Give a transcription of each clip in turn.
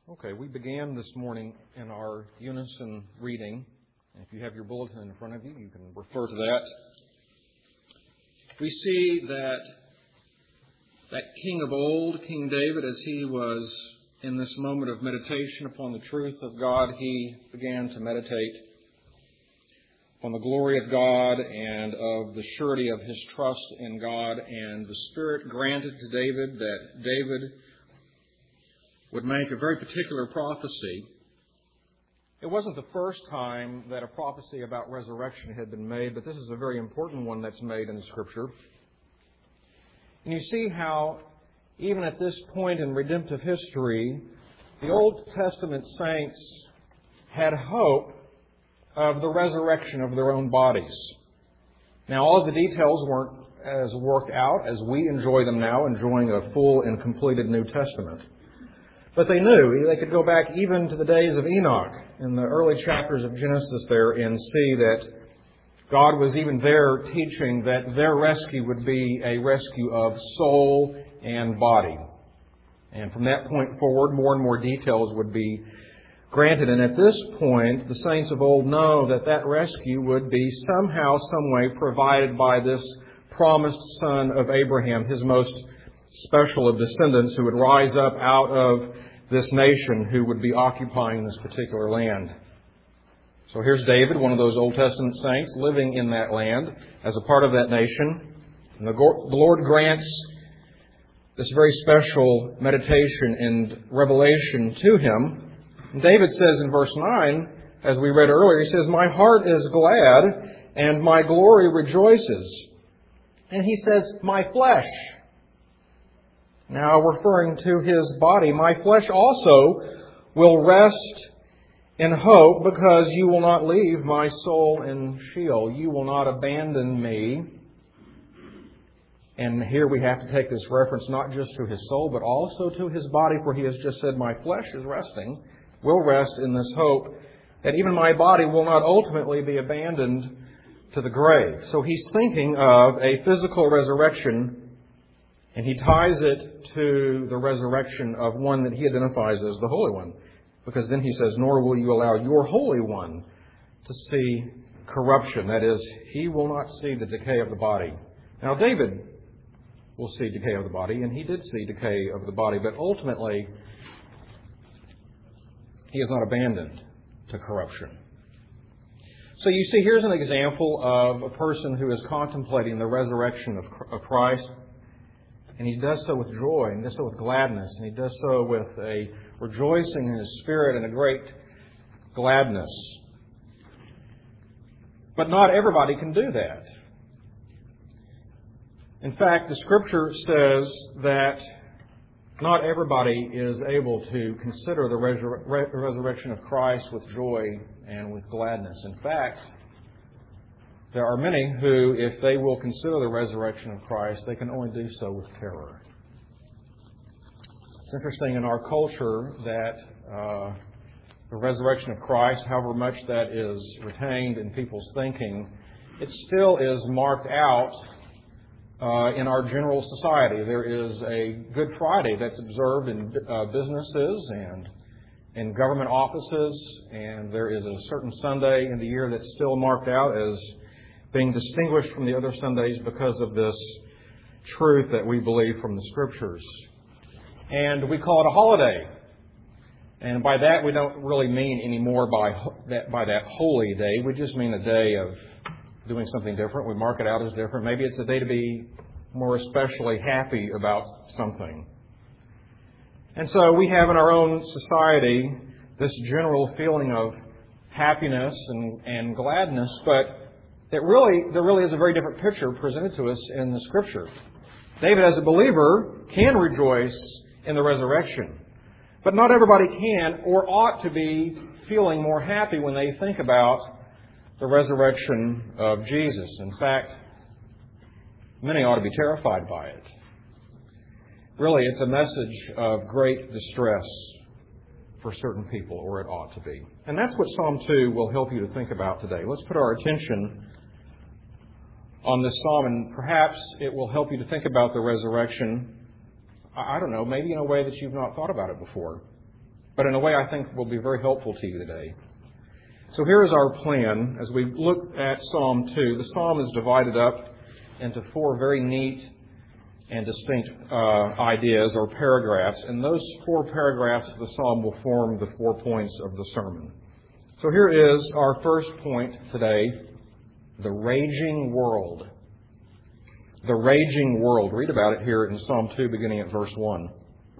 Okay, we began this morning in our unison reading. If you have your bulletin in front of you, you can refer to that. We see that king of old, King David, as he was in this moment of meditation upon the truth of God, he began to meditate on the glory of God and of the surety of his trust in God. And the Spirit granted to David that David would make a very particular prophecy. It wasn't the first time that a prophecy about resurrection had been made, but this is a very important one that's made in Scripture. And you see how, even at this point in redemptive history, the Old Testament saints had hope of the resurrection of their own bodies. Now, all of the details weren't as worked out as we enjoy them now, enjoying a full and completed New Testament. But they knew. They could go back even to the days of Enoch in the early chapters of Genesis there and see that God was even there teaching that their rescue would be a rescue of soul and body. And from that point forward, more and more details would be granted. And at this point, the saints of old know that that rescue would be somehow, some way provided by this promised son of Abraham, his most special of descendants, who would rise up out of this nation who would be occupying this particular land. So here's David, one of those Old Testament saints, living in that land as a part of that nation. And the Lord grants this very special meditation and revelation to him. And David says in verse 9, as we read earlier, he says, "My heart is glad and my glory rejoices." And he says, "My flesh." Now, referring to his body, "My flesh also will rest in hope, because you will not leave my soul in Sheol." You will not abandon me. And here we have to take this reference not just to his soul, but also to his body, for he has just said, "My flesh is resting," will rest in this hope that even my body will not ultimately be abandoned to the grave. So he's thinking of a physical resurrection, and he ties it to the resurrection of one that he identifies as the Holy One. Because then he says, "Nor will you allow your Holy One to see corruption." That is, he will not see the decay of the body. Now, David will see decay of the body, and he did see decay of the body, but ultimately, he is not abandoned to corruption. So you see, here's an example of a person who is contemplating the resurrection of Christ. And he does so with joy, and he does so with gladness, and he does so with a rejoicing in his spirit and a great gladness. But not everybody can do that. In fact, the Scripture says that not everybody is able to consider the resurrection of Christ with joy and with gladness. In fact, there are many who, if they will consider the resurrection of Christ, they can only do so with terror. It's interesting in our culture that the resurrection of Christ, however much that is retained in people's thinking, it still is marked out in our general society. There is a Good Friday that's observed in businesses and in government offices, and there is a certain Sunday in the year that's still marked out as being distinguished from the other Sundays because of this truth that we believe from the Scriptures. And we call it a holiday. And by that, we don't really mean anymore by that holy day. We just mean a day of doing something different. We mark it out as different. Maybe it's a day to be more especially happy about something. And so we have in our own society this general feeling of happiness and gladness, but there really is a very different picture presented to us in the Scripture. David, as a believer, can rejoice in the resurrection. But not everybody can or ought to be feeling more happy when they think about the resurrection of Jesus. In fact, many ought to be terrified by it. Really, it's a message of great distress for certain people, or it ought to be. And that's what Psalm 2 will help you to think about today. Let's put our attention on this psalm, and perhaps it will help you to think about the resurrection, I don't know, maybe in a way that you've not thought about it before. but in a way I think will be very helpful to you today. So here is our plan as we look at Psalm 2. The psalm is divided up into 4 very neat and distinct ideas or paragraphs, and those 4 paragraphs of the psalm will form the 4 points of the sermon. So here is our first point today, the raging world. The raging world. Read about it here in Psalm 2, beginning at verse 1.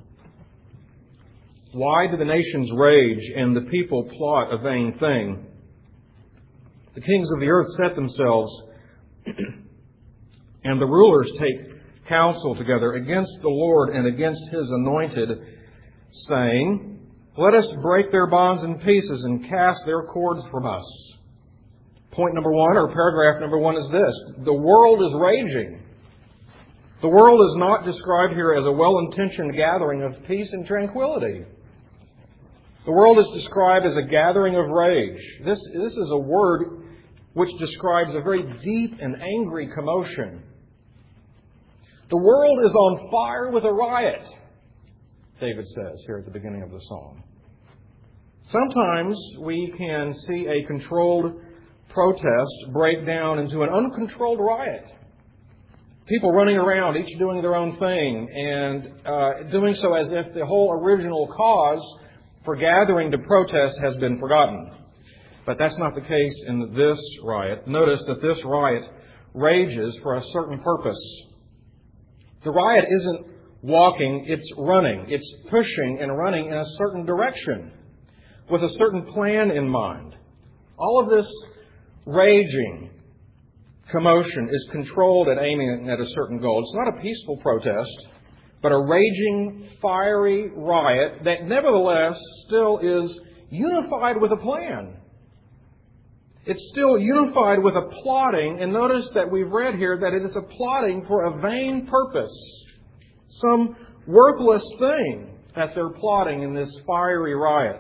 Why do the nations rage and the people plot a vain thing? The kings of the earth set themselves, and the rulers take counsel together against the Lord and against His anointed, saying, let us break their bonds in pieces and cast their cords from us. Point number 1, or paragraph number 1 is this. The world is raging. The world is not described here as a well-intentioned gathering of peace and tranquility. The world is described as a gathering of rage. This is a word which describes a very deep and angry commotion. The world is on fire with a riot, David says here at the beginning of the psalm. Sometimes we can see a controlled protest break down into an uncontrolled riot. People running around, each doing their own thing, and doing so as if the whole original cause for gathering to protest has been forgotten. But that's not the case in this riot. Notice that this riot rages for a certain purpose. The riot isn't walking, it's running. It's pushing and running in a certain direction with a certain plan in mind. All of this raging commotion is controlled and aiming at a certain goal. It's not a peaceful protest, but a raging, fiery riot that nevertheless still is unified with a plan. It's still unified with a plotting, and notice that we've read here that it is a plotting for a vain purpose. Some worthless thing that they're plotting in this fiery riot.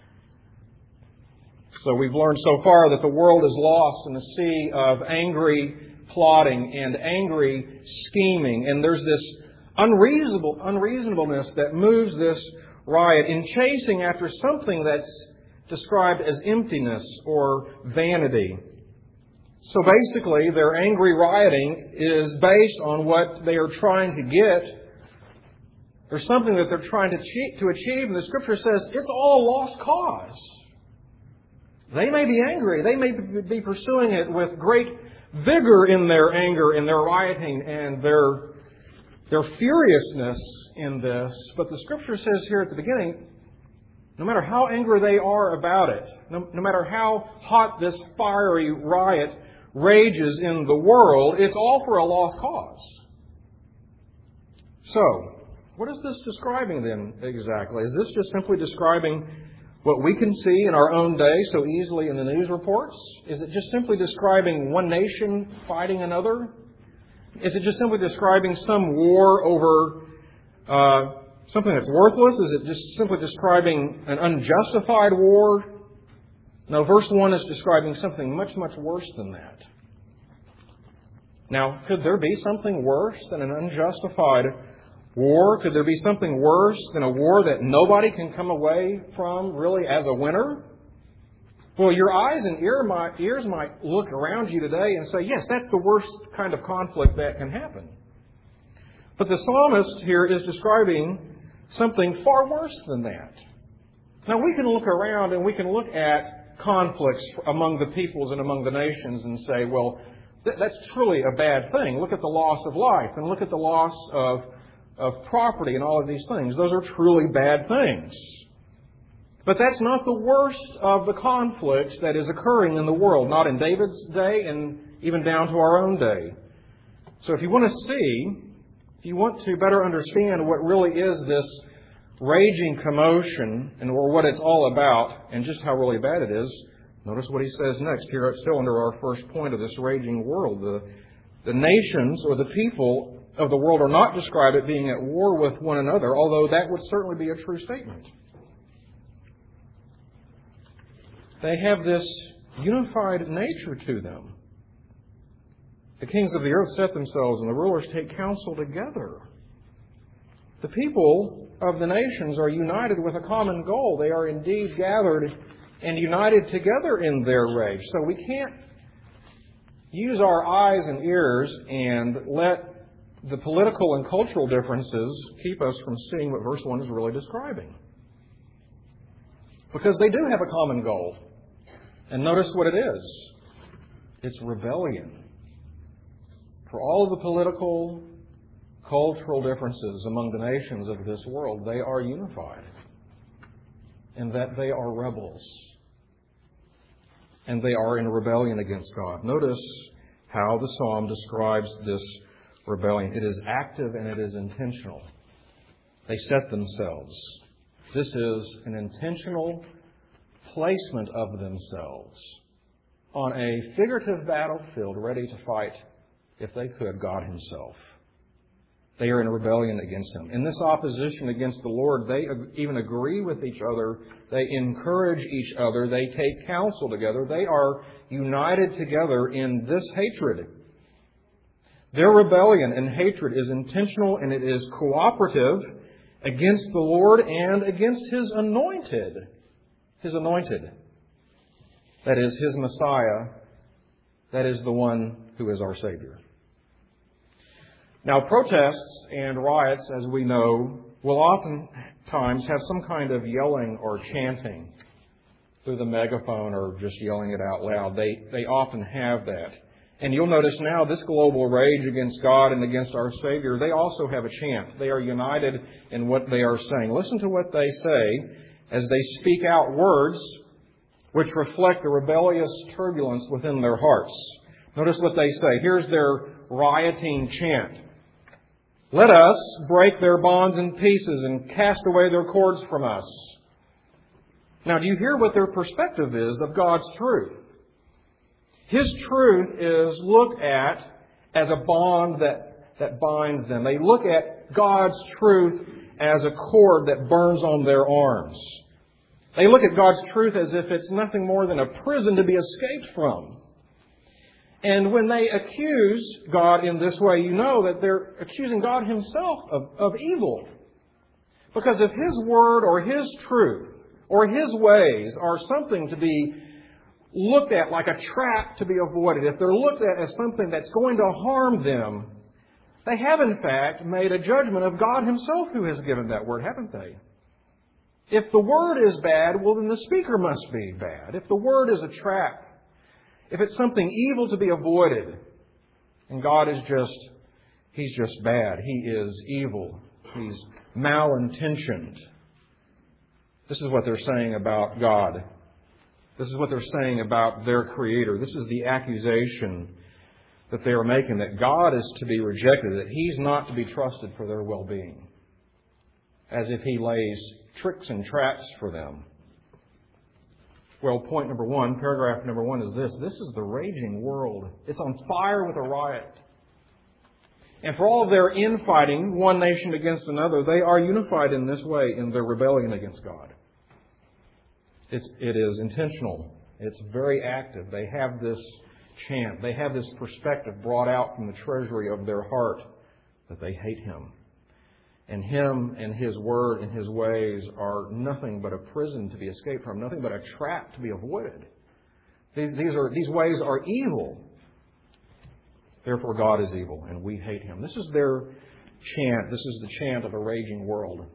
So we've learned so far that the world is lost in a sea of angry plotting and angry scheming. And there's this unreasonableness that moves this riot in chasing after something that's described as emptiness or vanity. So basically, their angry rioting is based on what they are trying to get. There's something that they're trying to achieve, and the Scripture says it's all a lost cause. They may be angry. They may be pursuing it with great vigor in their anger, in their rioting, and their furiousness in this. But the Scripture says here at the beginning, no matter how angry they are about it, no matter how hot this fiery riot rages in the world, it's all for a lost cause. So, what is this describing then exactly? Is this just simply describing what we can see in our own day so easily in the news reports? Is it just simply describing one nation fighting another? Is it just simply describing some war over something that's worthless? Is it just simply describing an unjustified war? No, verse 1 is describing something much, much worse than that. Now, could there be something worse than an unjustified war? Could there be something worse than a war that nobody can come away from really as a winner? Well, your eyes and ears might look around you today and say, yes, that's the worst kind of conflict that can happen. But the psalmist here is describing something far worse than that. Now, we can look around and we can look at conflicts among the peoples and among the nations and say, well, that's truly a bad thing. Look at the loss of life and look at the loss of property and all of these things. Those are truly bad things. But that's not the worst of the conflicts that is occurring in the world, not in David's day and even down to our own day. So if you want to better understand what really is this raging commotion or what it's all about and just how really bad it is, notice what he says next. Here it's still under our first point of this raging world. The nations or the people of the world are not described as being at war with one another, although that would certainly be a true statement. They have this unified nature to them. The kings of the earth set themselves and the rulers take counsel together. The people of the nations are united with a common goal. They are indeed gathered and united together in their rage. So we can't use our eyes and ears and let the political and cultural differences keep us from seeing what verse 1 is really describing. Because they do have a common goal. And notice what it is. It's rebellion. For all of the political, cultural differences among the nations of this world, they are unified in that they are rebels. And they are in rebellion against God. Notice how the psalm describes this rebellion. It is active and it is intentional. They set themselves. This is an intentional placement of themselves on a figurative battlefield ready to fight, if they could, God Himself. They are in rebellion against Him. In this opposition against the Lord, they even agree with each other. They encourage each other. They take counsel together. They are united together in this hatred. Their rebellion and hatred is intentional and it is cooperative against the Lord and against His anointed. His anointed. That is, His Messiah. That is the one who is our Savior. Now, protests and riots, as we know, will oftentimes have some kind of yelling or chanting through the megaphone or just yelling it out loud. They often have that. And you'll notice now this global rage against God and against our Savior, they also have a chant. They are united in what they are saying. Listen to what they say as they speak out words which reflect the rebellious turbulence within their hearts. Notice what they say. Here's their rioting chant. Let us break their bonds in pieces and cast away their cords from us. Now, do you hear what their perspective is of God's truth? His truth is looked at as a bond that binds them. They look at God's truth as a cord that burns on their arms. They look at God's truth as if it's nothing more than a prison to be escaped from. And when they accuse God in this way, you know that they're accusing God Himself of evil. Because if His word or His truth or His ways are something to be looked at like a trap to be avoided, if they're looked at as something that's going to harm them, they have in fact made a judgment of God Himself who has given that word, haven't they? If the word is bad, well then the speaker must be bad. If the word is a trap, if it's something evil to be avoided, and God is He's just bad. He is evil. He's malintentioned. This is what they're saying about God. This is what they're saying about their Creator. This is the accusation that they are making, that God is to be rejected, that He's not to be trusted for their well-being, as if He lays tricks and traps for them. Well, point number 1, paragraph number 1 is this. This is the raging world. It's on fire with a riot. And for all of their infighting, one nation against another, they are unified in this way in their rebellion against God. It is intentional. It's very active. They have this chant. They have this perspective brought out from the treasury of their heart that they hate Him. And Him and His word and His ways are nothing but a prison to be escaped from, nothing but a trap to be avoided. These ways are evil. Therefore, God is evil, and we hate Him. This is their chant. This is the chant of a raging world.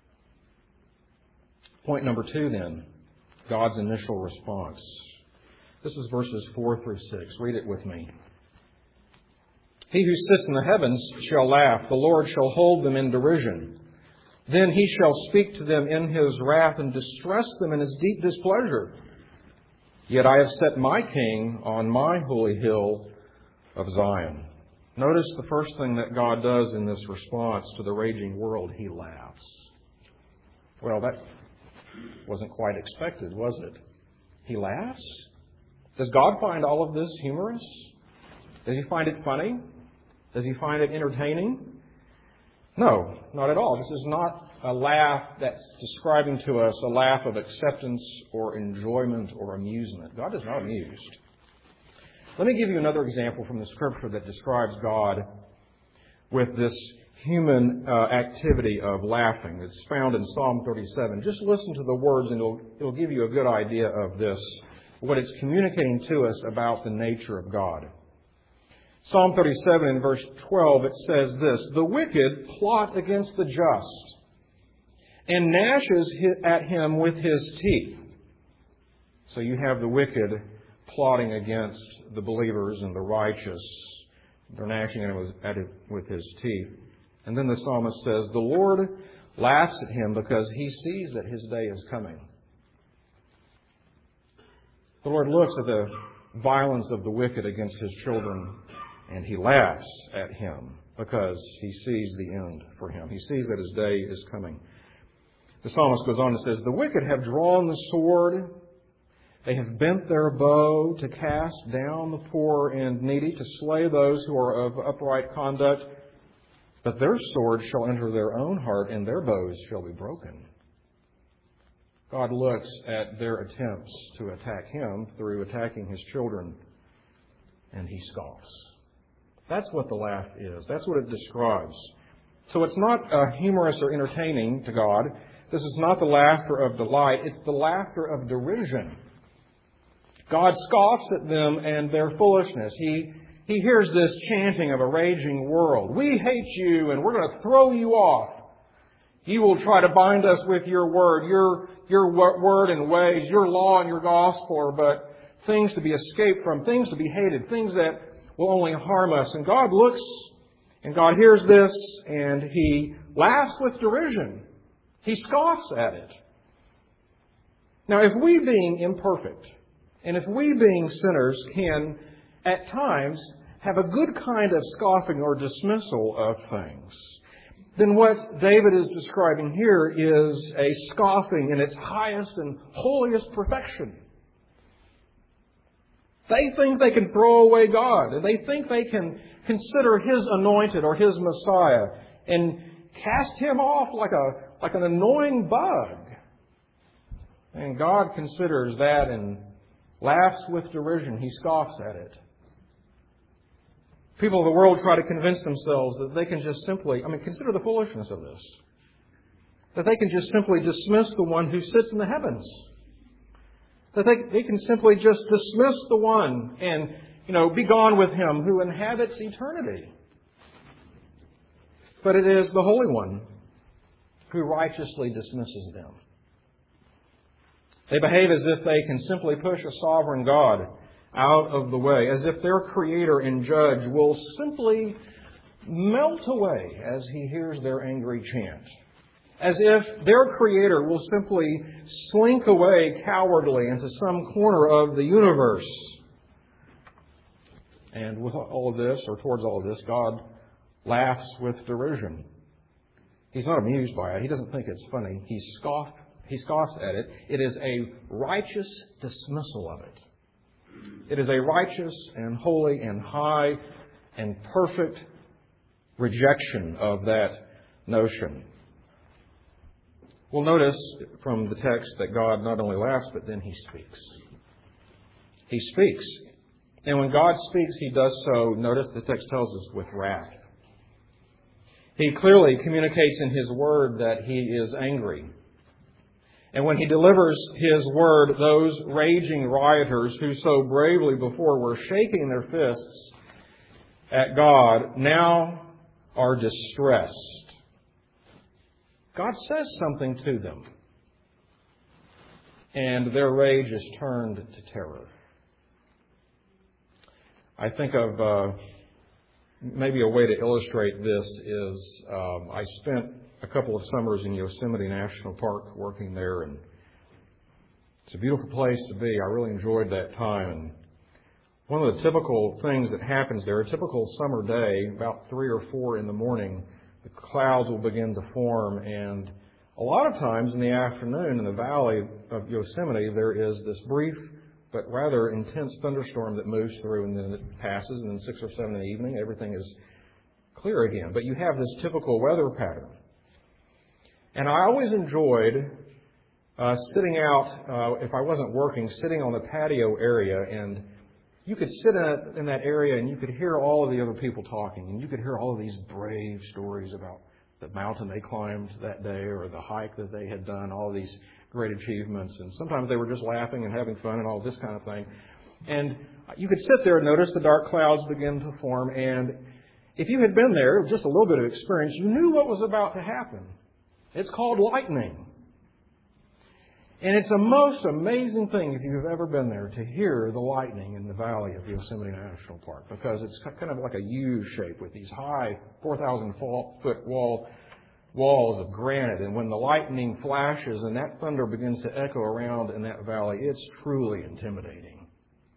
Point number 2, then, God's initial response. This is verses 4 through 6. Read it with me. He who sits in the heavens shall laugh. The Lord shall hold them in derision. Then He shall speak to them in His wrath and distress them in His deep displeasure. Yet I have set my King on my holy hill of Zion. Notice the first thing that God does in this response to the raging world. He laughs. Well, that wasn't quite expected, was it? He laughs? Does God find all of this humorous? Does He find it funny? Does He find it entertaining? No, not at all. This is not a laugh that's describing to us a laugh of acceptance or enjoyment or amusement. God is not amused. Let me give you another example from the Scripture that describes God with this human activity of laughing. It's found in Psalm 37. Just listen to the words and it'll give you a good idea of this, what it's communicating to us about the nature of God. Psalm 37 in verse 12, it says this, "The wicked plot against the just, and gnashes at him with his teeth." So you have the wicked plotting against the believers and the righteous. They're gnashing at it with his teeth. And then the psalmist says, "The Lord laughs at him because he sees that his day is coming." The Lord looks at the violence of the wicked against his children, and he laughs at him because he sees the end for him. He sees that his day is coming. The psalmist goes on and says, "The wicked have drawn the sword. They have bent their bow to cast down the poor and needy, to slay those who are of upright conduct. But their sword shall enter their own heart, and their bows shall be broken." God looks at their attempts to attack Him through attacking His children, and He scoffs. That's what the laugh is. That's what it describes. So it's not humorous or entertaining to God. This is not the laughter of delight. It's the laughter of derision. God scoffs at them and their foolishness. He hears this chanting of a raging world. "We hate you and we're going to throw you off. You will try to bind us with your word. Your word and ways, your law and your gospel are but things to be escaped from, things to be hated, things that will only harm us." And God looks and God hears this and He laughs with derision. He scoffs at it. Now, if we being imperfect, and if we being sinners can at times have a good kind of scoffing or dismissal of things, then what David is describing here is a scoffing in its highest and holiest perfection. They think they can throw away God, and they think they can consider His anointed or His Messiah and cast Him off like an annoying bug. And God considers that and laughs with derision. He scoffs at it. People of the world try to convince themselves that they can just simply, consider the foolishness of this, that they can just simply dismiss the one who sits in the heavens. That they can simply just dismiss the one and, be gone with Him who inhabits eternity. But it is the Holy One who righteously dismisses them. They behave as if they can simply push a sovereign God out of the way, as if their Creator and Judge will simply melt away as He hears their angry chant. As if their Creator will simply slink away cowardly into some corner of the universe. And with all of this, or towards all of this, God laughs with derision. He's not amused by it. He doesn't think it's funny. He scoffs at it. It is a righteous dismissal of it. It is a righteous and holy and high and perfect rejection of that notion. We'll notice from the text that God not only laughs, but then He speaks. He speaks. And when God speaks, He does so, notice the text tells us, with wrath. He clearly communicates in His Word that He is angry. And when He delivers His Word, those raging rioters who so bravely before were shaking their fists at God now are distressed. God says something to them. And their rage is turned to terror. I think of maybe a way to illustrate this is I spent a couple of summers in Yosemite National Park working there, and it's a beautiful place to be. I really enjoyed that time. And one of the typical things that happens there, a typical summer day, about 3 or 4 in the morning, the clouds will begin to form, and a lot of times in the afternoon in the valley of Yosemite there is this brief but rather intense thunderstorm that moves through, and then it passes, and then 6 or 7 in the evening everything is clear again. But you have this typical weather pattern. And I always enjoyed sitting out, if I wasn't working, sitting on the patio area and you could sit in that area and you could hear all of the other people talking, and you could hear all of these brave stories about the mountain they climbed that day or the hike that they had done, all of these great achievements. And sometimes they were just laughing and having fun and all this kind of thing. And you could sit there and notice the dark clouds begin to form. And if you had been there, just a little bit of experience, you knew what was about to happen. It's called lightning. And it's a most amazing thing, if you've ever been there, to hear the lightning in the valley of Yosemite National Park, because it's kind of like a U shape with these high 4,000-foot walls of granite. And when the lightning flashes and that thunder begins to echo around in that valley, it's truly intimidating.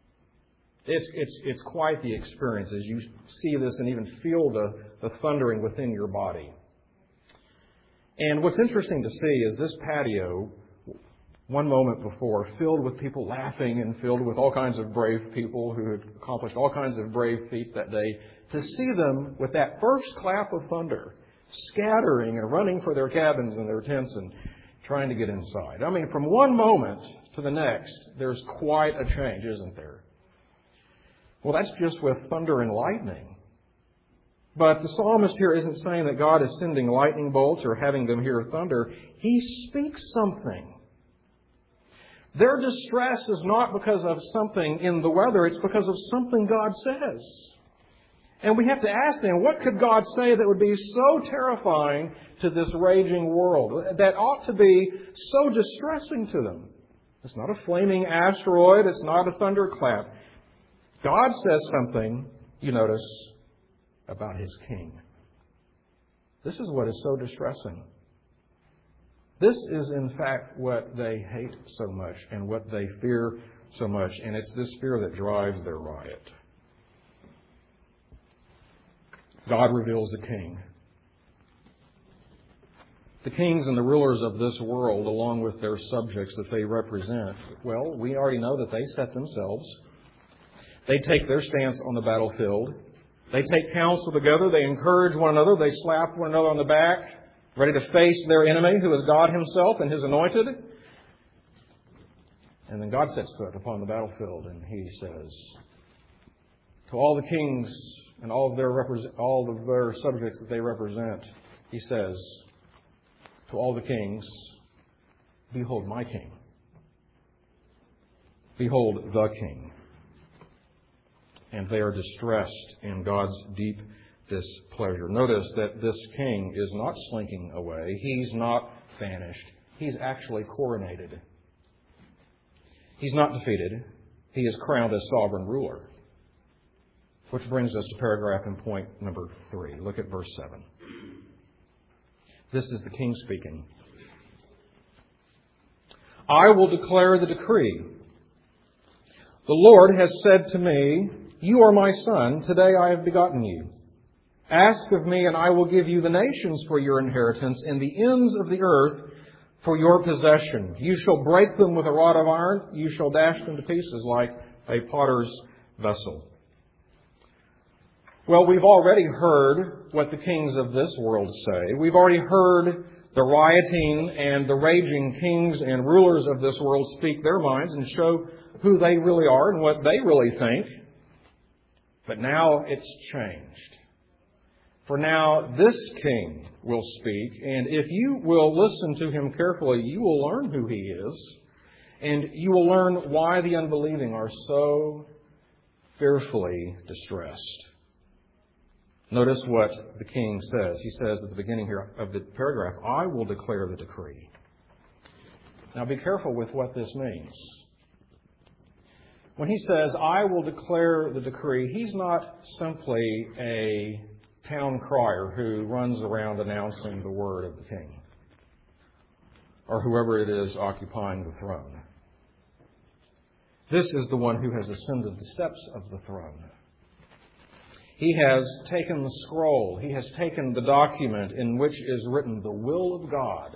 It's quite the experience as you see this and even feel the thundering within your body. And what's interesting to see is this patio, one moment before, filled with people laughing and filled with all kinds of brave people who had accomplished all kinds of brave feats that day, to see them with that first clap of thunder, scattering and running for their cabins and their tents and trying to get inside. I mean, from one moment to the next, there's quite a change, isn't there? Well, that's just with thunder and lightning. But the psalmist here isn't saying that God is sending lightning bolts or having them hear thunder. He speaks something. Their distress is not because of something in the weather. It's because of something God says. And we have to ask them, what could God say that would be so terrifying to this raging world, that ought to be so distressing to them? It's not a flaming asteroid. It's not a thunderclap. God says something, you notice, about His King. This is what is so distressing. This is, in fact, what they hate so much and what they fear so much. And it's this fear that drives their riot. God reveals a king. The kings and the rulers of this world, along with their subjects that they represent, well, we already know that they set themselves. They take their stance on the battlefield. They take counsel together. They encourage one another. They slap one another on the back, ready to face their enemy, who is God Himself and His anointed. And then God sets foot upon the battlefield, and He says, to all the kings and all of their subjects that they represent, He says, to all the kings, behold my King. Behold the King. And they are distressed in God's deep displeasure. Notice that this king is not slinking away. He's not banished. He's actually coronated. He's not defeated. He is crowned as sovereign ruler. Which brings us to paragraph in point number 3. Look at verse 7. This is the king speaking. I will declare the decree. The Lord has said to me, you are my son. Today I have begotten you. Ask of me, and I will give you the nations for your inheritance and the ends of the earth for your possession. You shall break them with a rod of iron. You shall dash them to pieces like a potter's vessel. Well, we've already heard what the kings of this world say. We've already heard the rioting and the raging kings and rulers of this world speak their minds and show who they really are and what they really think. But now it's changed. For now, this king will speak, and if you will listen to him carefully, you will learn who he is, and you will learn why the unbelieving are so fearfully distressed. Notice what the king says. He says at the beginning here of the paragraph, I will declare the decree. Now be careful with what this means. When he says, I will declare the decree, he's not simply a town crier who runs around announcing the word of the king, or whoever it is occupying the throne. This is the one who has ascended the steps of the throne. He has taken the scroll. He has taken the document in which is written the will of God.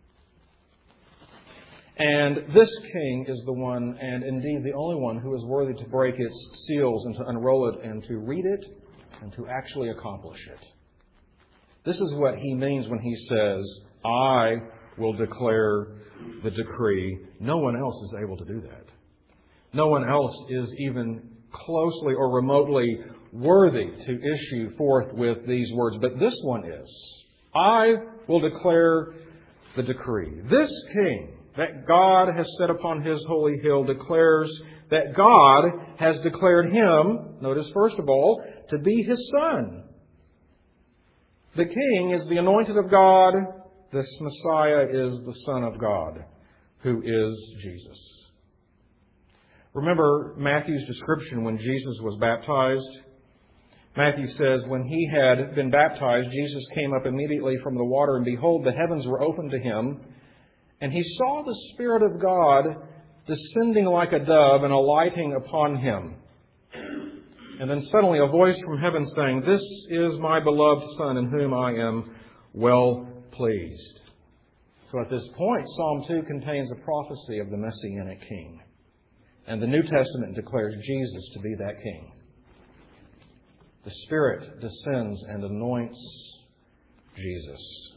And this king is the one, and indeed the only one, who is worthy to break its seals and to unroll it and to read it and to actually accomplish it. This is what he means when he says, I will declare the decree. No one else is able to do that. No one else is even closely or remotely worthy to issue forth with these words, but this one is. I will declare the decree. This king that God has set upon his holy hill declares that God has declared him, notice first of all, to be his son. The king is the anointed of God. This Messiah is the Son of God, who is Jesus. Remember Matthew's description when Jesus was baptized? Matthew says, when he had been baptized, Jesus came up immediately from the water, and behold, the heavens were opened to him, and he saw the Spirit of God descending like a dove and alighting upon him. And then suddenly a voice from heaven saying, "This is my beloved Son, in whom I am well pleased." So at this point, Psalm 2 contains a prophecy of the Messianic King. And the New Testament declares Jesus to be that King. The Spirit descends and anoints Jesus.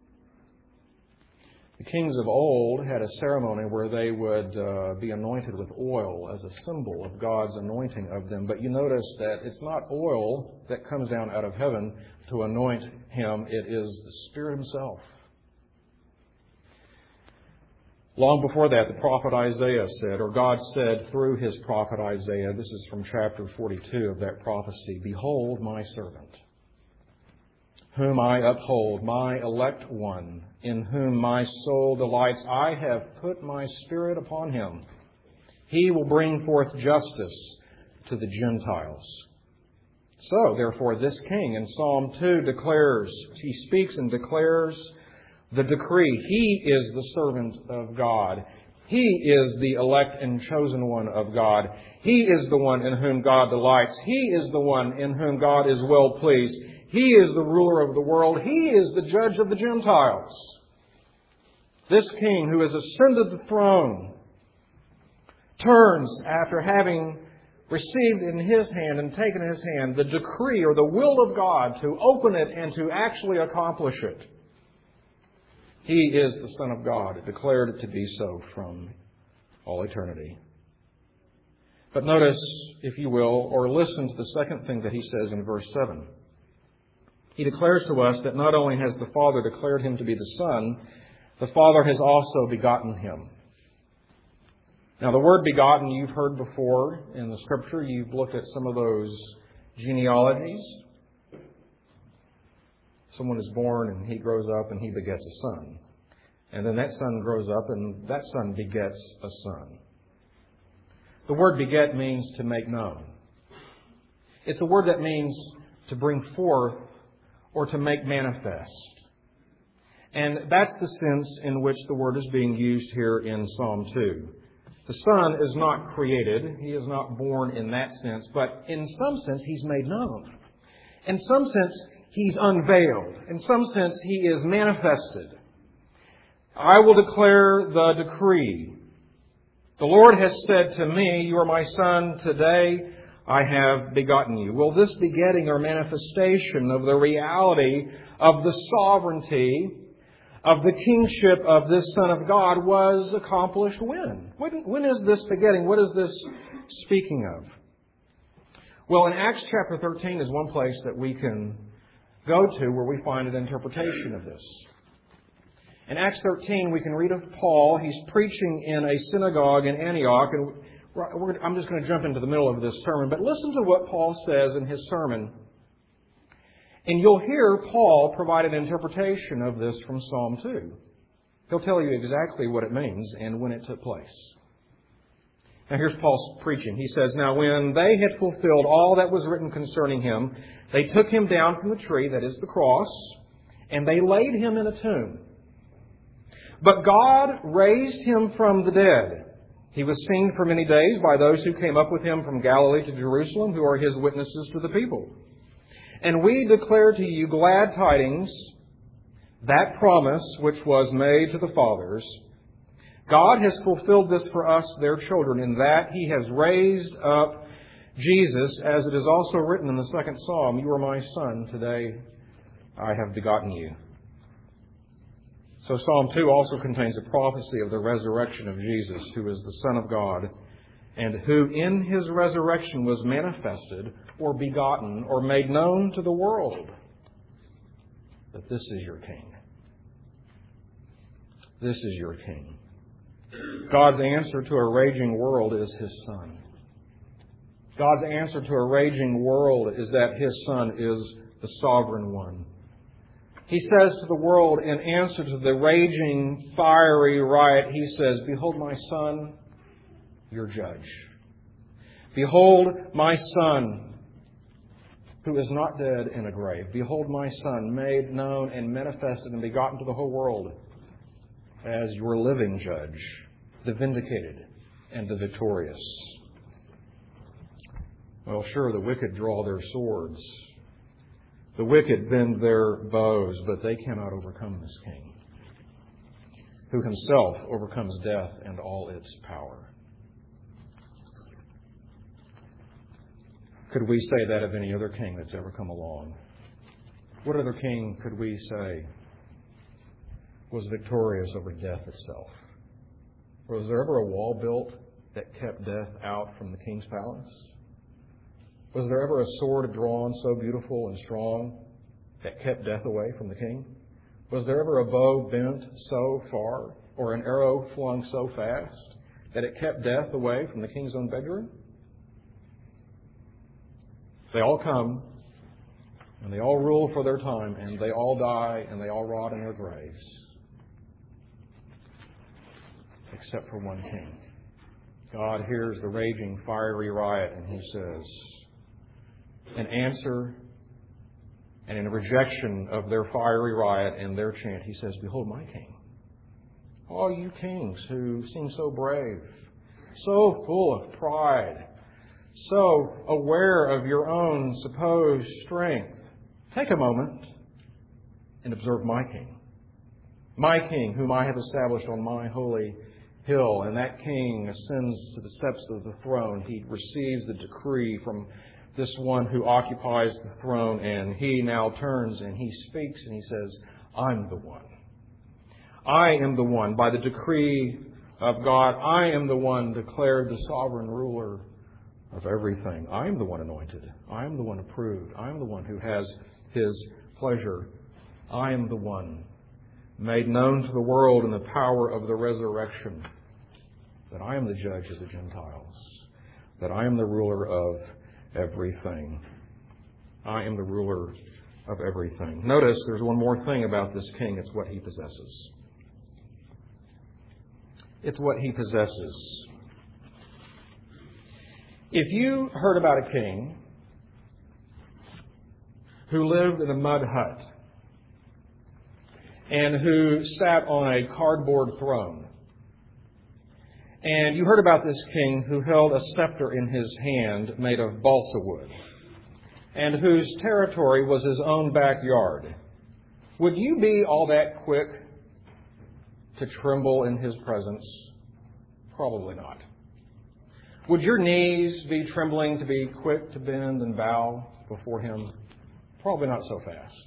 The kings of old had a ceremony where they would be anointed with oil as a symbol of God's anointing of them. But you notice that it's not oil that comes down out of heaven to anoint him. It is the Spirit himself. Long before that, the prophet Isaiah said, or God said through his prophet Isaiah, this is from chapter 42 of that prophecy, "Behold my servant, whom I uphold, my elect one, in whom my soul delights. I have put my Spirit upon him. He will bring forth justice to the Gentiles." So, therefore, this king in Psalm 2 he speaks and declares the decree. He is the servant of God. He is the elect and chosen one of God. He is the one in whom God delights. He is the one in whom God is well pleased. He is the ruler of the world. He is the judge of the Gentiles. This king who has ascended the throne turns, after having received in his hand and taken in his hand the decree or the will of God, to open it and to actually accomplish it. He is the Son of God, declared it to be so from all eternity. But notice, if you will, or listen to the second thing that he says in verse 7. He declares to us that not only has the Father declared him to be the Son, the Father has also begotten him. Now, the word begotten you've heard before in the Scripture. You've looked at some of those genealogies. Someone is born and he grows up and he begets a son. And then that son grows up and that son begets a son. The word beget means to make known. It's a word that means to bring forth or to make manifest. And that's the sense in which the word is being used here in Psalm 2. The Son is not created. He is not born in that sense. But in some sense, He's made known. In some sense, He's unveiled. In some sense, He is manifested. I will declare the decree. The Lord has said to me, "You are my Son. Today I have begotten you." Well, this begetting or manifestation of the reality of the sovereignty of the kingship of this Son of God was accomplished when? When is this begetting? What is this speaking of? Well, in Acts chapter 13 is one place that we can go to where we find an interpretation of this. In Acts 13, we can read of Paul. He's preaching in a synagogue in Antioch. And I'm just going to jump into the middle of this sermon. But listen to what Paul says in his sermon. And you'll hear Paul provide an interpretation of this from Psalm 2. He'll tell you exactly what it means and when it took place. Now here's Paul's preaching. He says, "Now when they had fulfilled all that was written concerning him, they took him down from the tree," that is the cross, "and they laid him in a tomb. But God raised him from the dead. He was seen for many days by those who came up with him from Galilee to Jerusalem, who are his witnesses to the people. And we declare to you glad tidings, that promise which was made to the fathers. God has fulfilled this for us, their children, in that He has raised up Jesus, as it is also written in the second Psalm, 'You are my Son, today I have begotten you.'" So Psalm 2 also contains a prophecy of the resurrection of Jesus, who is the Son of God and who in His resurrection was manifested or begotten or made known to the world that this is your King. This is your King. God's answer to a raging world is His Son. God's answer to a raging world is that His Son is the sovereign one. He says to the world in answer to the raging, fiery riot, He says, "Behold my Son, your judge. Behold my Son, who is not dead in a grave. Behold my Son, made known and manifested and begotten to the whole world as your living judge, the vindicated and the victorious." Well, sure, the wicked draw their swords. The wicked bend their bows, but they cannot overcome this King, who Himself overcomes death and all its power. Could we say that of any other king that's ever come along? What other king could we say was victorious over death itself? Was there ever a wall built that kept death out from the king's palace? Was there ever a sword drawn so beautiful and strong that kept death away from the king? Was there ever a bow bent so far or an arrow flung so fast that it kept death away from the king's own bedroom? They all come, and they all rule for their time, and they all die, and they all rot in their graves. Except for one king. God hears the raging, fiery riot, and He says, in answer and in rejection of their fiery riot and their chant, He says, "Behold my King. All you kings who seem so brave, so full of pride, so aware of your own supposed strength, take a moment and observe my King. My King, whom I have established on my holy hill." And that King ascends to the steps of the throne. He receives the decree from this one who occupies the throne, and He now turns and He speaks and He says, "I'm the one. I am the one. By the decree of God, I am the one declared the sovereign ruler of everything. I am the one anointed. I am the one approved. I am the one who has His pleasure. I am the one made known to the world in the power of the resurrection, that I am the judge of the Gentiles, that I am the ruler of everything. I am the ruler of everything." Notice there's one more thing about this king. It's what he possesses. It's what he possesses. If you heard about a king who lived in a mud hut and who sat on a cardboard throne, and you heard about this king who held a scepter in his hand made of balsa wood, and whose territory was his own backyard, would you be all that quick to tremble in his presence? Probably not. Would your knees be trembling to be quick to bend and bow before him? Probably not so fast.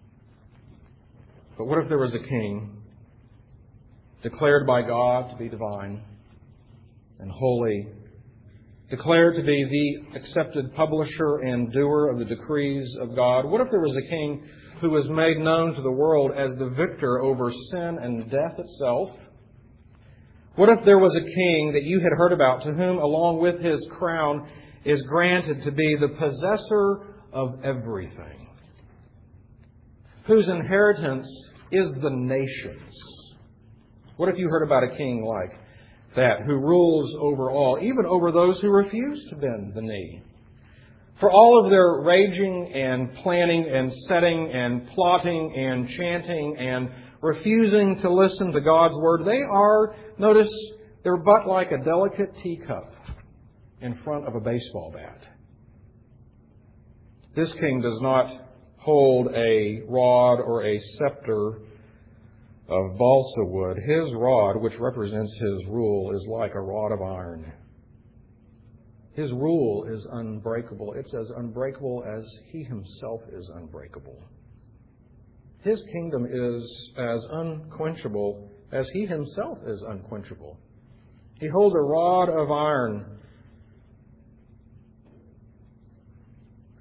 But what if there was a king declared by God to be divine and holy, declared to be the accepted publisher and doer of the decrees of God? What if there was a king who was made known to the world as the victor over sin and death itself? What if there was a king that you had heard about, to whom, along with his crown, is granted to be the possessor of everything, whose inheritance is the nations? What if you heard about a king like that, who rules over all, even over those who refuse to bend the knee? For all of their raging and planning and setting and plotting and chanting and refusing to listen to God's word, they are, notice, they're but like a delicate teacup in front of a baseball bat. This king does not hold a rod or a scepter of balsa wood. His rod, which represents his rule, is like a rod of iron. His rule is unbreakable. It's as unbreakable as He Himself is unbreakable. His kingdom is as unquenchable as He Himself is unquenchable. He holds a rod of iron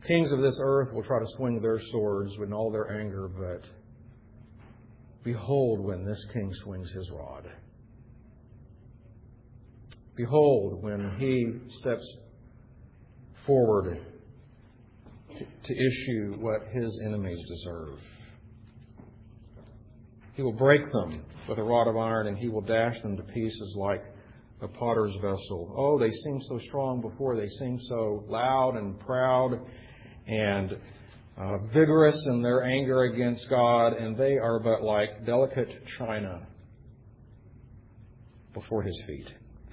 Kings of this earth will try to swing their swords in all their anger, but behold when this king swings his rod. Behold when he steps forward to issue what his enemies deserve. He will break them with a rod of iron, and he will dash them to pieces like a potter's vessel. Oh, they seem so strong before. They seem so loud and proud and vigorous in their anger against God, and they are but like delicate china before His feet.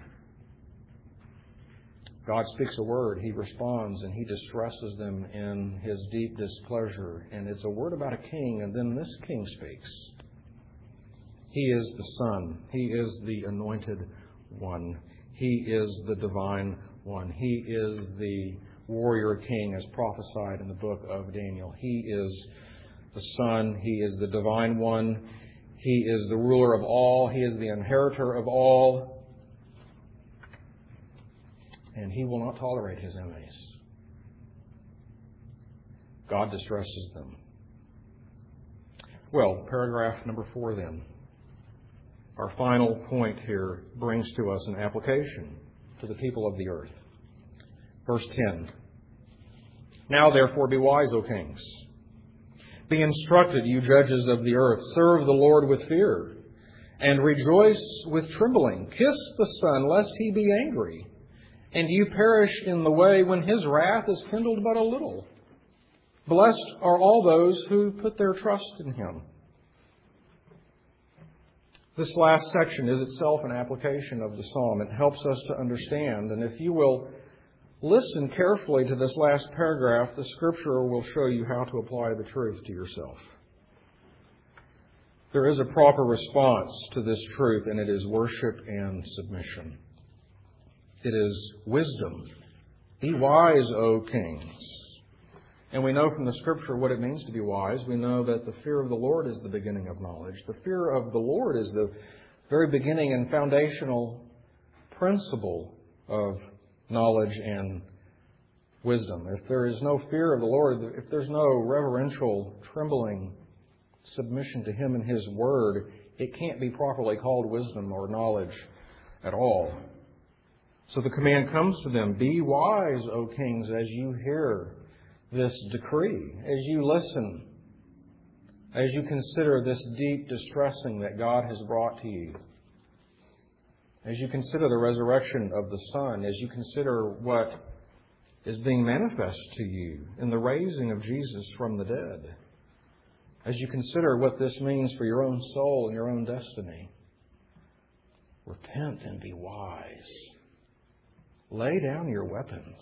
God speaks a word, He responds, and He distresses them in His deep displeasure. And it's a word about a king, and then this king speaks. He is the Son. He is the anointed one. He is the divine one. He is the warrior king as prophesied in the book of Daniel. He is the Son. He is the divine one. He is the ruler of all. He is the inheritor of all. And He will not tolerate His enemies. God distresses them. Well, paragraph number 4 then. Our final point here brings to us an application to the people of the earth. Verse 10. Now therefore be wise, O kings. Be instructed, you judges of the earth. Serve the Lord with fear, and rejoice with trembling. Kiss the Son, lest He be angry, and you perish in the way when His wrath is kindled but a little. Blessed are all those who put their trust in Him. This last section is itself an application of the psalm. It helps us to understand. And if you will listen carefully to this last paragraph, the Scripture will show you how to apply the truth to yourself. There is a proper response to this truth, and it is worship and submission. It is wisdom. Be wise, O kings. And we know from the Scripture what it means to be wise. We know that the fear of the Lord is the beginning of knowledge. The fear of the Lord is the very beginning and foundational principle of knowledge and wisdom. If there is no fear of the Lord, if there's no reverential, trembling submission to Him and His Word, it can't be properly called wisdom or knowledge at all. So the command comes to them, be wise, O kings, as you hear this decree, as you listen, as you consider this deep distressing that God has brought to you, as you consider the resurrection of the Son, as you consider what is being manifest to you in the raising of Jesus from the dead, as you consider what this means for your own soul and your own destiny, repent and be wise. Lay down your weapons.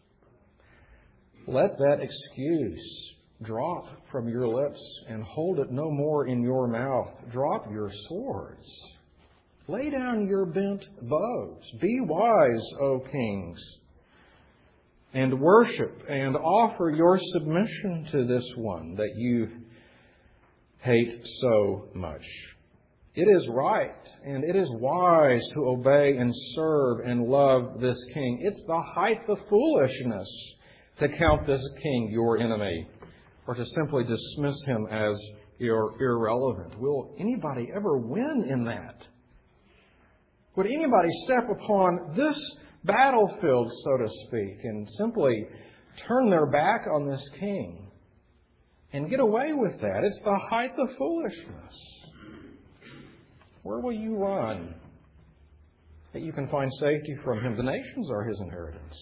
Let that excuse drop from your lips and hold it no more in your mouth. Drop your swords. Lay down your bent bows. Be wise, O kings, and worship and offer your submission to this one that you hate so much. It is right and it is wise to obey and serve and love this king. It's the height of foolishness to count this king your enemy, or to simply dismiss him as irrelevant. Will anybody ever win in that? Would anybody step upon this battlefield, so to speak, and simply turn their back on this king and get away with that? It's the height of foolishness. Where will you run that you can find safety from him? The nations are his inheritance.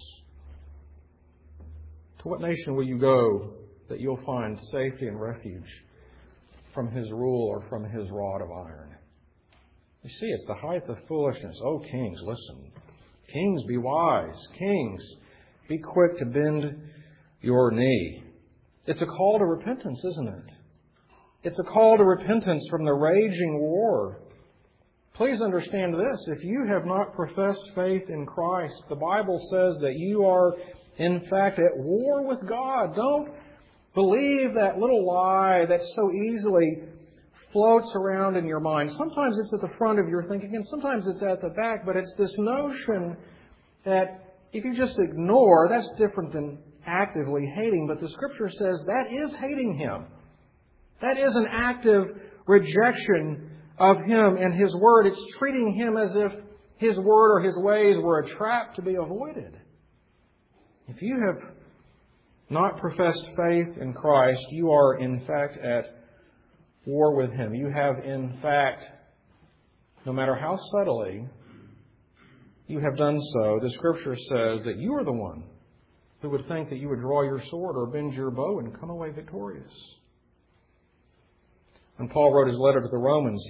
To what nation will you go that you'll find safety and refuge from his rule or from his rod of iron? You see, it's the height of foolishness. Oh, kings, listen. Kings, be wise. Kings, be quick to bend your knee. It's a call to repentance, isn't it? It's a call to repentance from the raging war. Please understand this. If you have not professed faith in Christ, the Bible says that you are in fact at war with God. Don't believe that little lie that so easily floats around in your mind. Sometimes it's at the front of your thinking and sometimes it's at the back, but it's this notion that if you just ignore, that's different than actively hating, but the Scripture says that is hating Him. That is an active rejection of Him and His Word. It's treating Him as if His Word or His ways were a trap to be avoided. If you have not professed faith in Christ, you are in fact at war with Him. You have in fact, no matter how subtly you have done so, the Scripture says that you are the one who would think that you would draw your sword or bend your bow and come away victorious. When Paul wrote his letter to the Romans,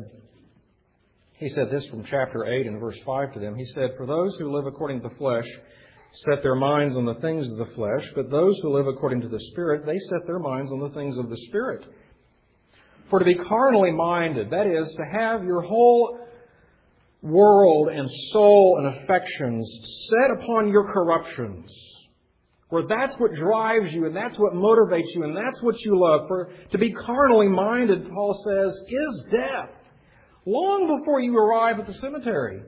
he said this from chapter 8 and verse 5 to them. He said, "For those who live according to the flesh set their minds on the things of the flesh, but those who live according to the Spirit, they set their minds on the things of the Spirit. For to be carnally minded, that is, to have your whole world and soul and affections set upon your corruptions, where that's what drives you and that's what motivates you and that's what you love. For to be carnally minded, Paul says, is death, long before you arrive at the cemetery.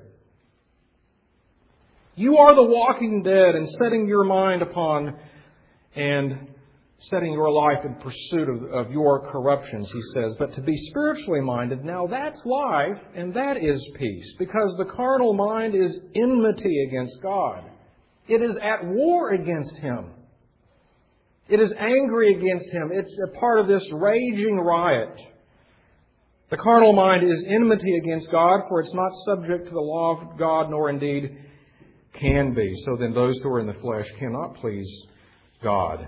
You are the walking dead and setting your mind upon and setting your life in pursuit of your corruptions," he says. "But to be spiritually minded, now that's life and that is peace, because the carnal mind is enmity against God. It is at war against Him. It is angry against Him. It's a part of this raging riot. The carnal mind is enmity against God, for it's not subject to the law of God, nor indeed can be. So then those who are in the flesh cannot please God."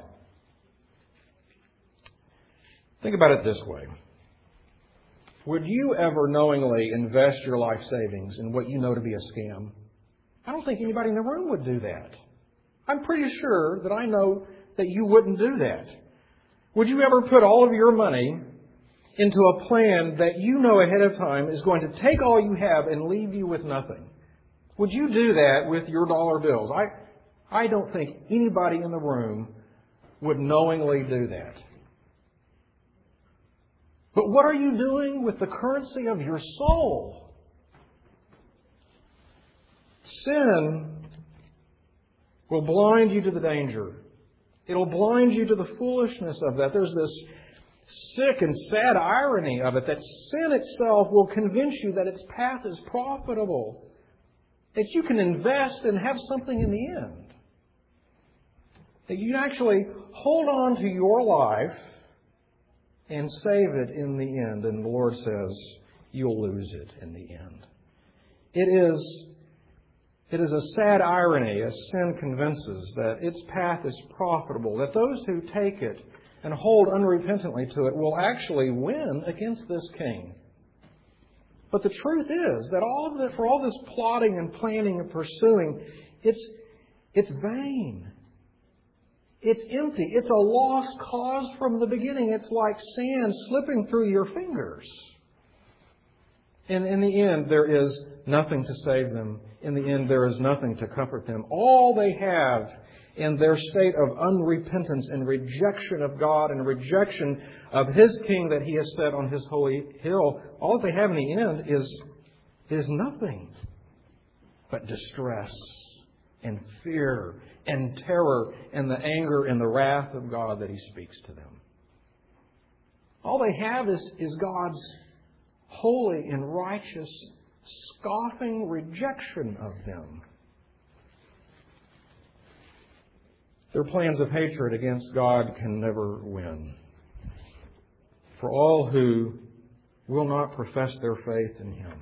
Think about it this way. Would you ever knowingly invest your life savings in what you know to be a scam? I don't think anybody in the room would do that. I'm pretty sure that I know that you wouldn't do that. Would you ever put all of your money into a plan that you know ahead of time is going to take all you have and leave you with nothing? Would you do that with your dollar bills? I don't think anybody in the room would knowingly do that. But what are you doing with the currency of your soul? Sin will blind you to the danger. It'll blind you to the foolishness of that. There's this sick and sad irony of it, that sin itself will convince you that its path is profitable, that you can invest and have something in the end, that you can actually hold on to your life and save it in the end. And the Lord says you'll lose it in the end. It is a sad irony as sin convinces that its path is profitable, that those who take it and hold unrepentantly to it will actually win against this king. But the truth is that for all this plotting and planning and pursuing, it's vain. It's empty. It's a lost cause from the beginning. It's like sand slipping through your fingers. And in the end, there is nothing to save them. In the end, there is nothing to comfort them. All they have in their state of unrepentance and rejection of God and rejection of His King that He has set on His holy hill, all they have in the end is nothing but distress and fear and terror and the anger and the wrath of God that He speaks to them. All they have is God's holy and righteous, scoffing rejection of them. Their plans of hatred against God can never win. For all who will not profess their faith in Him,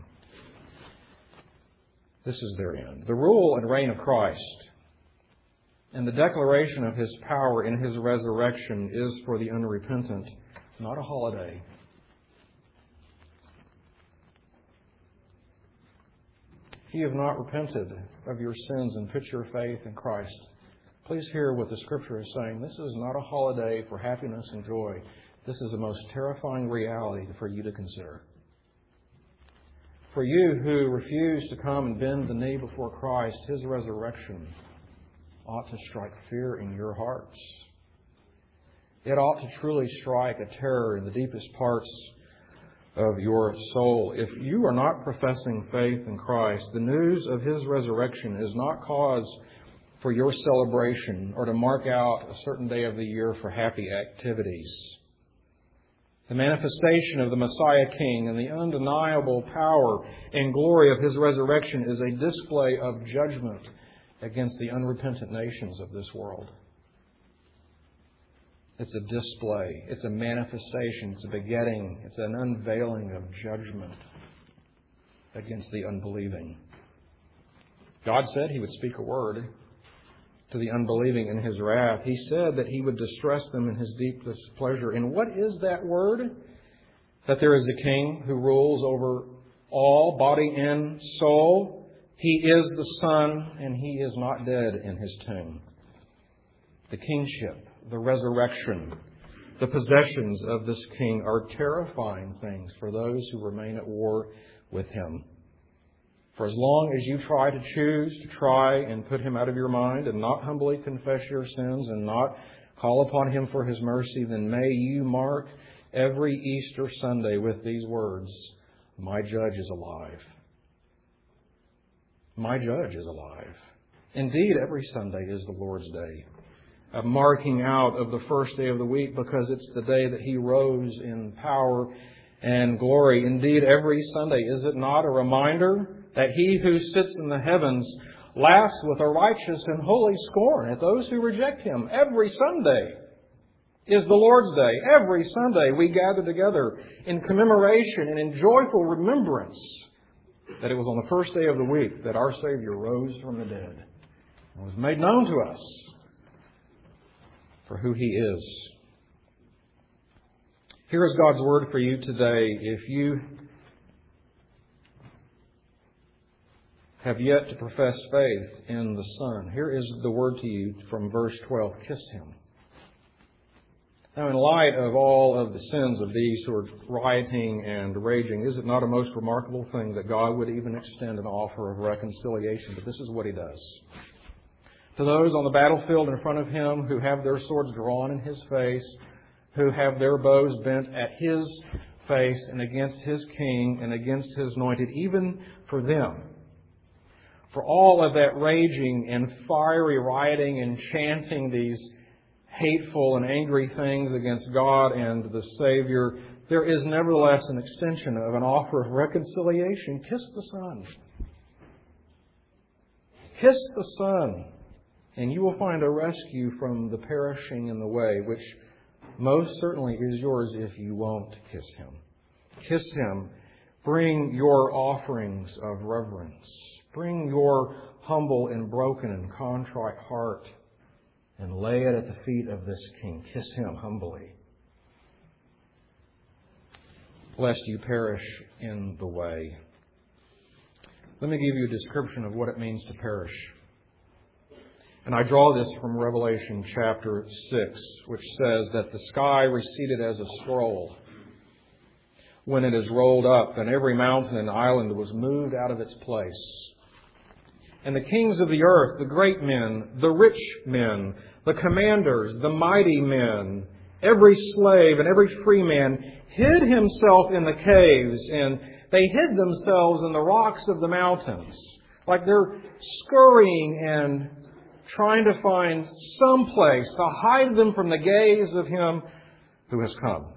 this is their end. The rule and reign of Christ and the declaration of His power in His resurrection is for the unrepentant, not a holiday. If you have not repented of your sins and put your faith in Christ, please hear what the Scripture is saying. This is not a holiday for happiness and joy. This is the most terrifying reality for you to consider. For you who refuse to come and bend the knee before Christ, His resurrection ought to strike fear in your hearts. It ought to truly strike a terror in the deepest parts of your soul. If you are not professing faith in Christ, the news of His resurrection is not cause for your celebration or to mark out a certain day of the year for happy activities. The manifestation of the Messiah King and the undeniable power and glory of His resurrection is a display of judgment against the unrepentant nations of this world. It's a display. It's a manifestation. It's a begetting. It's an unveiling of judgment against the unbelieving. God said He would speak a word to the unbelieving in His wrath. He said that He would distress them in His deepest pleasure. And what is that word? That there is a King who rules over all, body and soul. He is the Son, and He is not dead in His tomb. The kingship, the resurrection, the possessions of this King are terrifying things for those who remain at war with Him. For as long as you try and put Him out of your mind and not humbly confess your sins and not call upon Him for His mercy, then may you mark every Easter Sunday with these words, "My Judge is alive." My Judge is alive. Indeed, every Sunday is the Lord's Day, a marking out of the first day of the week because it's the day that He rose in power and glory. Indeed, every Sunday, is it not a reminder that He who sits in the heavens laughs with a righteous and holy scorn at those who reject Him? Every Sunday is the Lord's Day. Every Sunday we gather together in commemoration and in joyful remembrance that it was on the first day of the week that our Savior rose from the dead and was made known to us for who He is. Here is God's Word for you today. If you have yet to profess faith in the Son, here is the Word to you from verse 12. Kiss Him. Now, in light of all of the sins of these who are rioting and raging, is it not a most remarkable thing that God would even extend an offer of reconciliation? But this is what He does. To those on the battlefield in front of Him who have their swords drawn in His face, who have their bows bent at His face and against His King and against His anointed, even for them, for all of that raging and fiery rioting and chanting these hateful and angry things against God and the Savior, there is nevertheless an extension of an offer of reconciliation. Kiss the Son. Kiss the Son, and you will find a rescue from the perishing in the way, which most certainly is yours if you won't kiss Him. Kiss Him. Bring your offerings of reverence. Bring your humble and broken and contrite heart and lay it at the feet of this King. Kiss Him humbly, lest you perish in the way. Let me give you a description of what it means to perish. And I draw this from Revelation chapter 6, which says that the sky receded as a scroll when it is rolled up, and every mountain and island was moved out of its place. And the kings of the earth, the great men, the rich men, the commanders, the mighty men, every slave and every free man hid himself in the caves, and they hid themselves in the rocks of the mountains, like they're scurrying and trying to find some place to hide them from the gaze of Him who has come.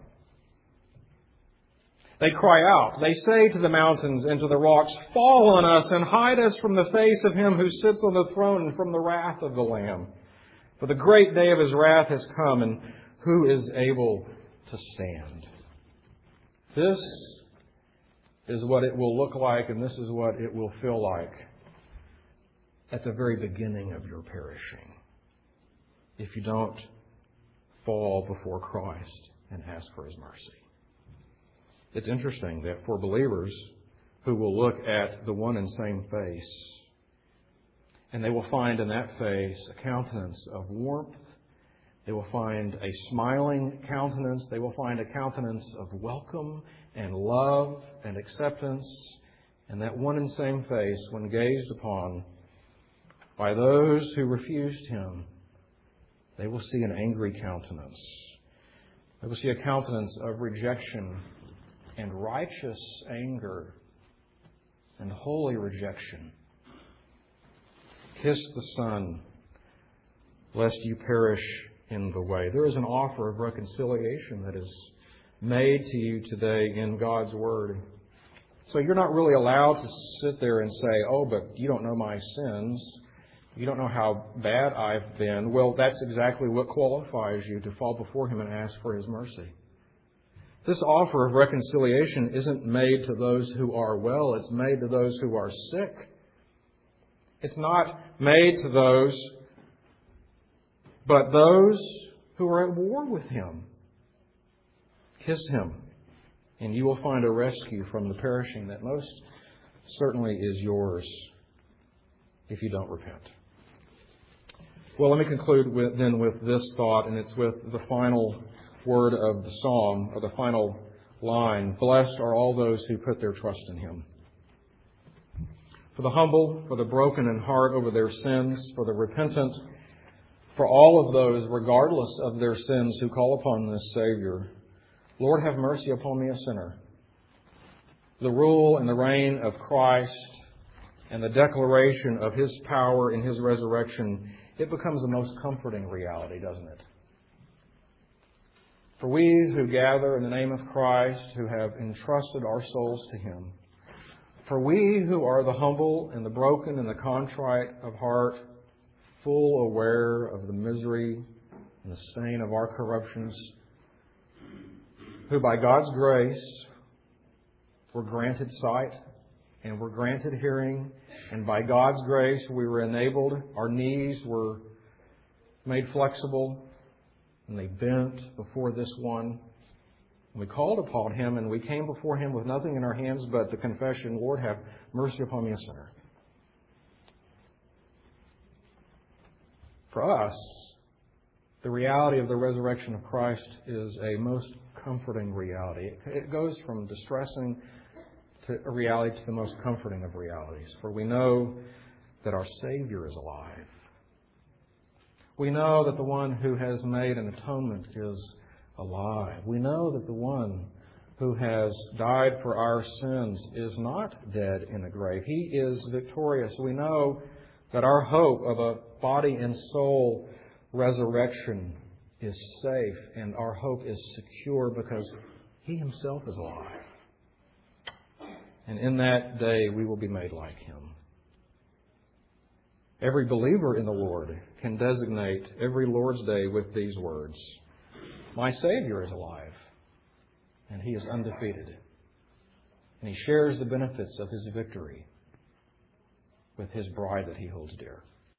They cry out. They say to the mountains and to the rocks, "Fall on us and hide us from the face of Him who sits on the throne and from the wrath of the Lamb. For the great day of His wrath has come, and who is able to stand?" This is what it will look like, and this is what it will feel like at the very beginning of your perishing, if you don't fall before Christ and ask for His mercy. It's interesting that for believers who will look at the one and same face, and they will find in that face a countenance of warmth, they will find a smiling countenance, they will find a countenance of welcome and love and acceptance, and that one and same face, when gazed upon by those who refused Him, they will see an angry countenance. They will see a countenance of rejection and righteous anger and holy rejection. Kiss the Son. lest you perish in the way. There is an offer of reconciliation that is made to you today in God's Word. So you're not really allowed to sit there and say, oh, but you don't know my sins. You don't know how bad I've been. Well, that's exactly what qualifies you to fall before Him and ask for His mercy. This offer of reconciliation isn't made to those who are well. It's made to those who are sick. It's not made to those, but those who are at war with Him. Kiss Him, and you will find a rescue from the perishing that most certainly is yours if you don't repent. Well, let me conclude with this thought, and it's with the final word of the psalm, or the final line. Blessed are all those who put their trust in Him. For the humble, for the broken in heart over their sins, for the repentant, for all of those, regardless of their sins, who call upon this Savior, Lord, have mercy upon me, a sinner. The rule and the reign of Christ and the declaration of His power in His resurrection, it becomes the most comforting reality, doesn't it? For we who gather in the name of Christ, who have entrusted our souls to Him, for we who are the humble and the broken and the contrite of heart, full aware of the misery and the stain of our corruptions, who by God's grace were granted sight and were granted hearing, and by God's grace we were enabled, our knees were made flexible, and they bent before this one. We called upon Him, and we came before Him with nothing in our hands but the confession, Lord, have mercy upon me, a sinner. For us, the reality of the resurrection of Christ is a most comforting reality. It goes from distressing to a reality to the most comforting of realities. For we know that our Savior is alive. We know that the one who has made an atonement is alive. We know that the one who has died for our sins is not dead in the grave. He is victorious. We know that our hope of a body and soul resurrection is safe, and our hope is secure because He Himself is alive. And in that day we will be made like Him. Every believer in the Lord can designate every Lord's Day with these words: my Savior is alive, and He is undefeated, and He shares the benefits of His victory with His bride that He holds dear.